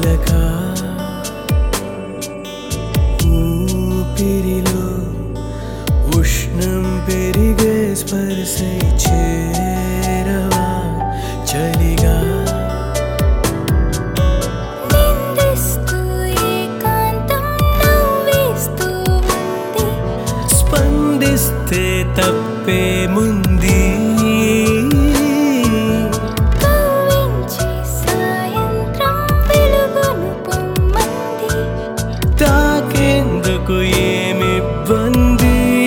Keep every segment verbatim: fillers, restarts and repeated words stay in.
అలకా ఊపిరిలో ఉష్ణం పెరిగే స్పర్శై చేరవా చలిగా నిందిస్తూ ఏకాంతం నవ్విస్తూ ఉంది స్పందిస్తే తప్పేముంది కవ్వించి సాయంత్రం వెలుగును పొమ్మంది తాకేందుకు ఏమిబ్బంది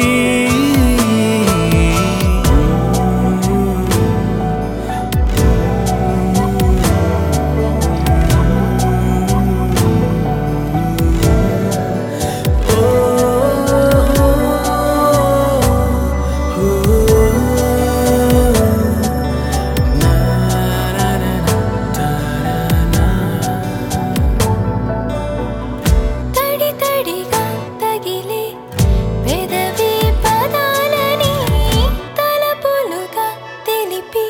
తడి తడిగా తగిలే పెదవి పదాలని తలపులుగా తెలిపి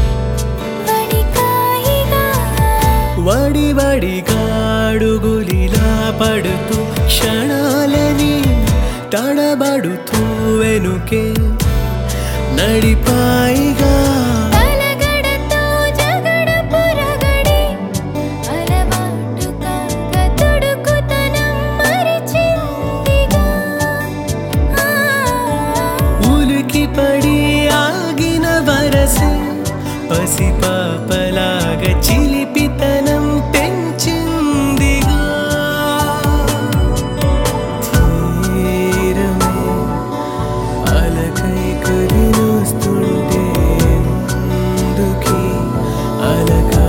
వడికాయిగా వడి వడిగా అడుగులిలా పడుతూ క్షణాలని తడబడుతూ వెనుకే నడిపాయిగా తలగడతో జగడ పురగడి అలవాటు కాక తుడుకుతనం మరిచిందిగా ఉలికి పడి ఆగిన వరసే పసిపాపలాగా చిలిపితనం పెంచిందిగా తీరమే అలకై కదిలొస్తుంటే ముందుకి అలకా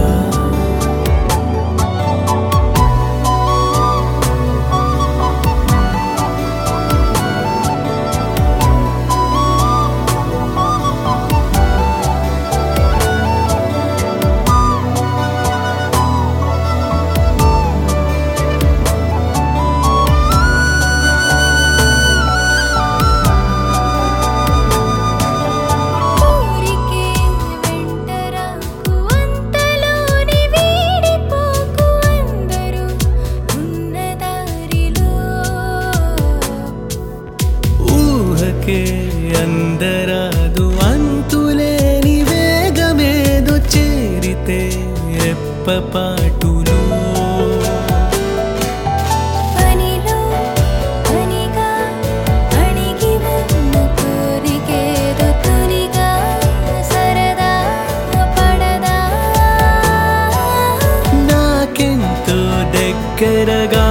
ఊరికే వెంటరాకు అంతలోని వీడిపోకు అందరూ ఉన్న దారిలో ఊహకే అందరాదు అంతులేని వేగమేదో చేరితే రెప్పపాటులో పనిలో పనిగా అణిగి ఉన్న కోరికేదో తొలిగా సరదా పడదా నాకెంతో దగ్గరగా